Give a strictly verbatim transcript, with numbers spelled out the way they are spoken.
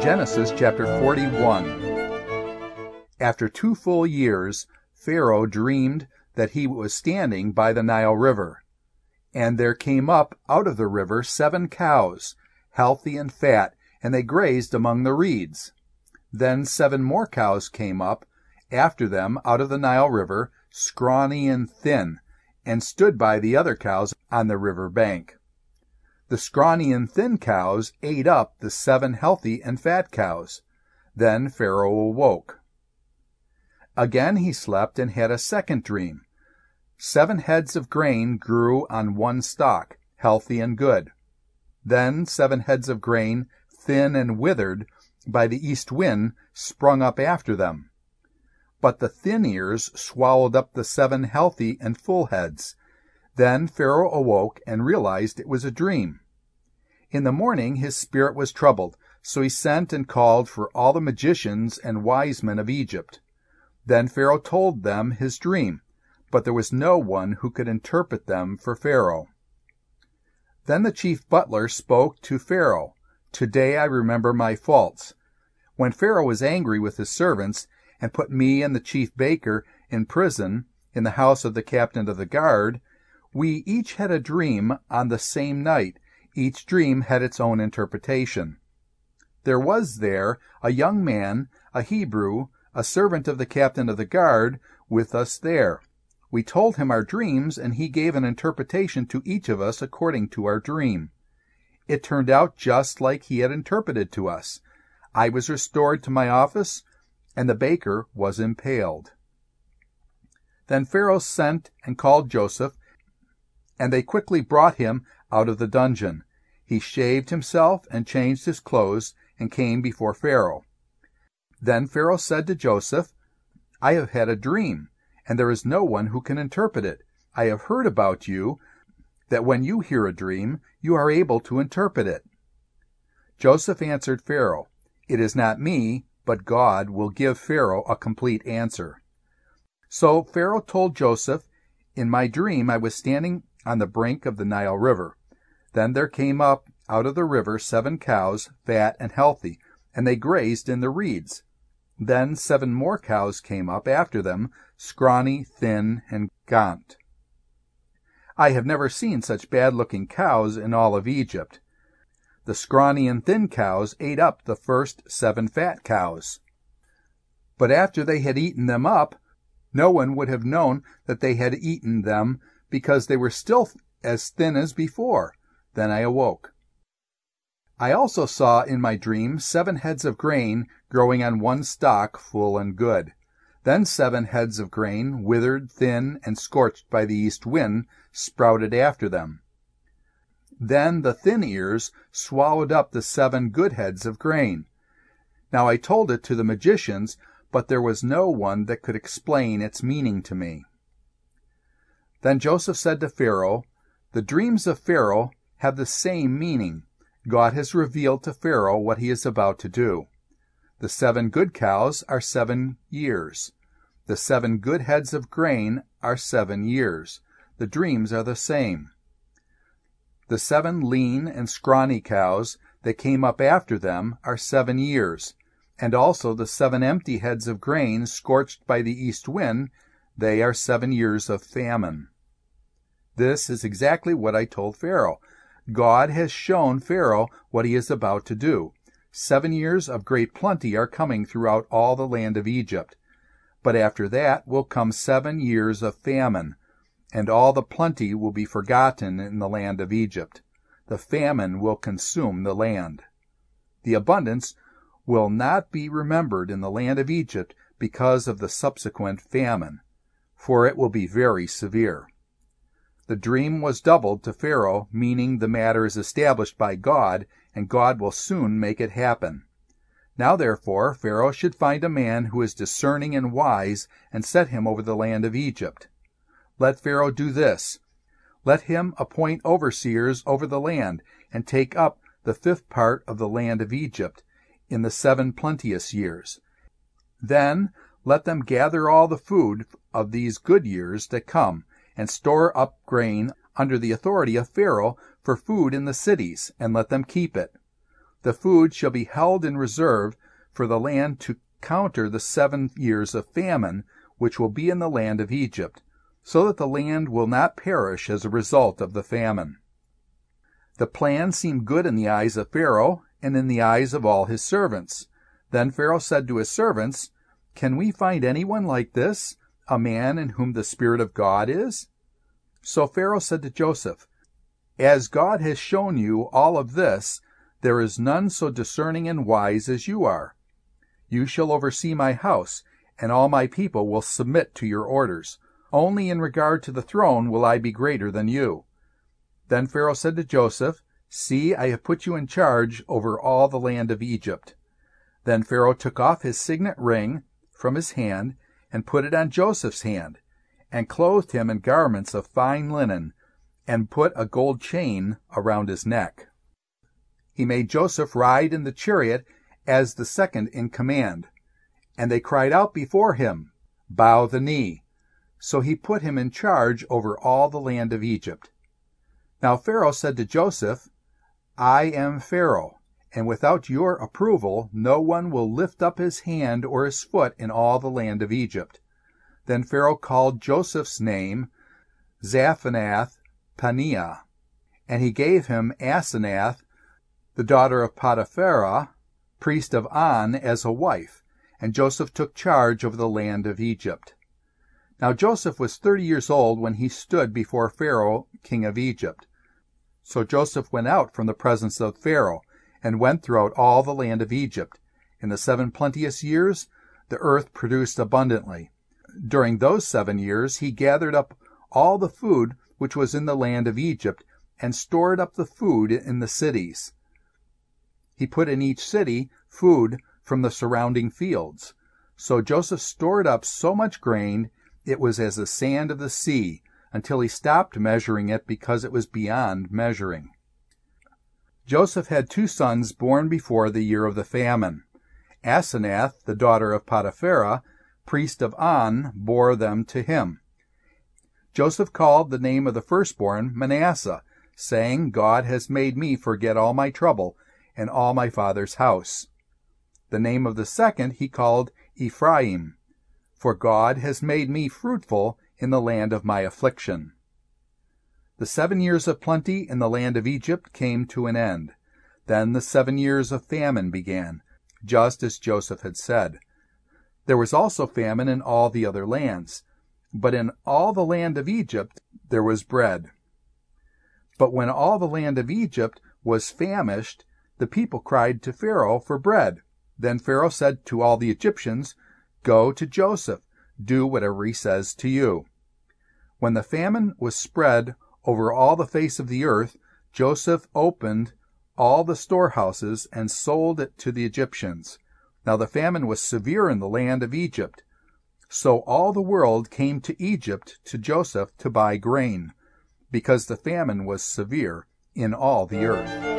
Genesis chapter forty-one. After two full years, Pharaoh dreamed that he was standing by the Nile River. And there came up out of the river seven cows, healthy and fat, and they grazed among the reeds. Then seven more cows came up after them out of the Nile River, scrawny and thin, and stood by the other cows on the river bank. The scrawny and thin cows ate up the seven healthy and fat cows. Then Pharaoh awoke. Again he slept and had a second dream. Seven heads of grain grew on one stalk, healthy and good. Then seven heads of grain, thin and withered by the east wind, sprung up after them. But the thin ears swallowed up the seven healthy and full heads. Then Pharaoh awoke and realized it was a dream. In the morning his spirit was troubled, so he sent and called for all the magicians and wise men of Egypt. Then Pharaoh told them his dream, but there was no one who could interpret them for Pharaoh. Then the chief butler spoke to Pharaoh, "Today I remember my faults. When Pharaoh was angry with his servants and put me and the chief baker in prison in the house of the captain of the guard, we each had a dream on the same night. Each dream had its own interpretation. There was there a young man, a Hebrew, a servant of the captain of the guard, with us there. We told him our dreams, and he gave an interpretation to each of us according to our dream. It turned out just like he had interpreted to us. I was restored to my office, and the baker was impaled." Then Pharaoh sent and called Joseph, and they quickly brought him out of the dungeon. He shaved himself and changed his clothes and came before Pharaoh. Then Pharaoh said to Joseph, "I have had a dream, and there is no one who can interpret it. I have heard about you, that when you hear a dream, you are able to interpret it." Joseph answered Pharaoh, "It is not me, but God will give Pharaoh a complete answer." So Pharaoh told Joseph, "In my dream I was standing on the brink of the Nile River. Then there came up out of the river seven cows, fat and healthy, and they grazed in the reeds. Then seven more cows came up after them, scrawny, thin, and gaunt. I have never seen such bad-looking cows in all of Egypt. The scrawny and thin cows ate up the first seven fat cows. But after they had eaten them up, no one would have known that they had eaten them, because they were still as thin as before. Then I awoke. I also saw in my dream seven heads of grain growing on one stalk, full and good. Then seven heads of grain, withered, thin, and scorched by the east wind, sprouted after them. Then the thin ears swallowed up the seven good heads of grain. Now I told it to the magicians, but there was no one that could explain its meaning to me." Then Joseph said to Pharaoh, "The dreams of Pharaoh have the same meaning. God has revealed to Pharaoh what he is about to do. The seven good cows are seven years. The seven good heads of grain are seven years. The dreams are the same. The seven lean and scrawny cows that came up after them are seven years, and also the seven empty heads of grain scorched by the east wind, they are seven years of famine." This is exactly what I told Pharaoh. God has shown Pharaoh what he is about to do. Seven years of great plenty are coming throughout all the land of Egypt. But after that will come seven years of famine, and all the plenty will be forgotten in the land of Egypt. The famine will consume the land. The abundance will not be remembered in the land of Egypt because of the subsequent famine, for it will be very severe. The dream was doubled to Pharaoh, meaning the matter is established by God, and God will soon make it happen. Now therefore Pharaoh should find a man who is discerning and wise, and set him over the land of Egypt. Let Pharaoh do this. Let him appoint overseers over the land, and take up the fifth part of the land of Egypt in the seven plenteous years. Then let them gather all the food of these good years that come, and store up grain under the authority of Pharaoh for food in the cities, and let them keep it. The food shall be held in reserve for the land to counter the seven years of famine which will be in the land of Egypt, so that the land will not perish as a result of the famine." The plan seemed good in the eyes of Pharaoh and in the eyes of all his servants. Then Pharaoh said to his servants, "Can we find anyone like this, a man in whom the Spirit of God is?" So Pharaoh said to Joseph, "As God has shown you all of this, there is none so discerning and wise as you are. You shall oversee my house, and all my people will submit to your orders. Only in regard to the throne will I be greater than you." Then Pharaoh said to Joseph, "See, I have put you in charge over all the land of Egypt." Then Pharaoh took off his signet ring from his hand and put it on Joseph's hand, and clothed him in garments of fine linen, and put a gold chain around his neck. He made Joseph ride in the chariot as the second in command, and they cried out before him, "Bow the knee." So he put him in charge over all the land of Egypt. Now Pharaoh said to Joseph, "I am Pharaoh, and without your approval no one will lift up his hand or his foot in all the land of Egypt." Then Pharaoh called Joseph's name Zaphenath-Paneah, and he gave him Asenath, the daughter of Potiphera, priest of On, as a wife, and Joseph took charge over the land of Egypt. Now Joseph was thirty years old when he stood before Pharaoh, king of Egypt. So Joseph went out from the presence of Pharaoh, and went throughout all the land of Egypt. In the seven plenteous years the earth produced abundantly. During those seven years he gathered up all the food which was in the land of Egypt, and stored up the food in the cities. He put in each city food from the surrounding fields. So Joseph stored up so much grain, it was as the sand of the sea, until he stopped measuring it because it was beyond measuring. Joseph had two sons born before the year of the famine. Asenath, the daughter of Potiphera, priest of On, bore them to him. Joseph called the name of the firstborn Manasseh, saying, "God has made me forget all my trouble and all my father's house." The name of the second he called Ephraim, "For God has made me fruitful in the land of my affliction." The seven years of plenty in the land of Egypt came to an end. Then the seven years of famine began, just as Joseph had said. There was also famine in all the other lands, but in all the land of Egypt there was bread. But when all the land of Egypt was famished, the people cried to Pharaoh for bread. Then Pharaoh said to all the Egyptians, "Go to Joseph, do whatever he says to you." When the famine was spread over all the face of the earth, Joseph opened all the storehouses and sold it to the Egyptians. Now the famine was severe in the land of Egypt. So all the world came to Egypt to Joseph to buy grain, because the famine was severe in all the earth.